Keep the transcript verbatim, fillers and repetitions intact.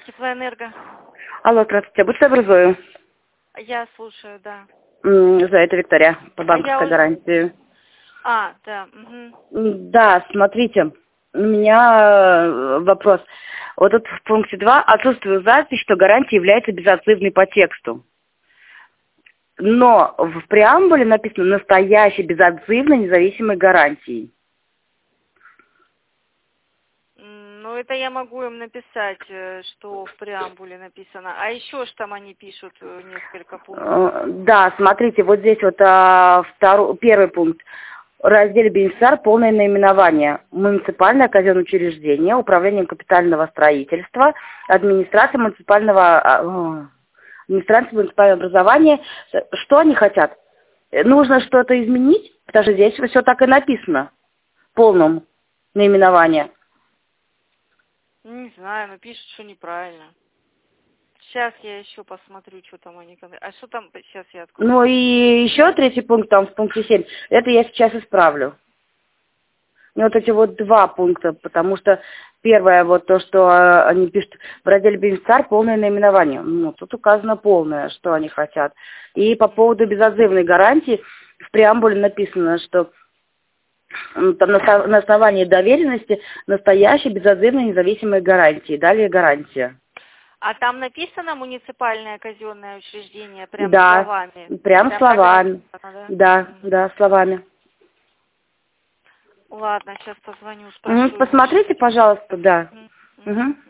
Теплоэнерго. Алло, здравствуйте. Будьте образую. Я слушаю, да. За это Виктория, по банковской а уже... гарантии. А, да. Угу. Да, смотрите, у меня вопрос. Вот тут в пункте два отсутствует запись, что гарантия является безотзывной по тексту. Но в преамбуле написано «настоящей безотзывной независимой гарантией». Ну, это я могу им написать, что в преамбуле написано. А еще что там они пишут, несколько пунктов? Да, смотрите, вот здесь вот а, второй, первый пункт. В разделе «Бенефициар» полное наименование. Муниципальное казенное учреждение, управление капитального строительства, администрация муниципального, администрация муниципального образования. Что они хотят? Нужно что-то изменить? Потому что здесь все так и написано. В полном наименовании. Не знаю, но пишут, что неправильно. Сейчас я еще посмотрю, что там они... А что там сейчас я открою? Ну и еще третий пункт, там в пункте семь. Это я сейчас исправлю. Ну, вот эти вот два пункта, потому что первое, вот то, что они пишут в разделе «Бенефициар» полное наименование. Ну, тут указано полное, что они хотят. И по поводу безотзывной гарантии в преамбуле написано, что там на основании доверенности настоящей безотзывной независимой гарантии. Далее гарантия. А там написано муниципальное казенное учреждение прям да, словами? Прям, прям словами. Написано, да, да, mm-hmm. да, словами. Ладно, сейчас позвоню, спрошу. Посмотрите, пожалуйста, да. Mm-hmm. Угу.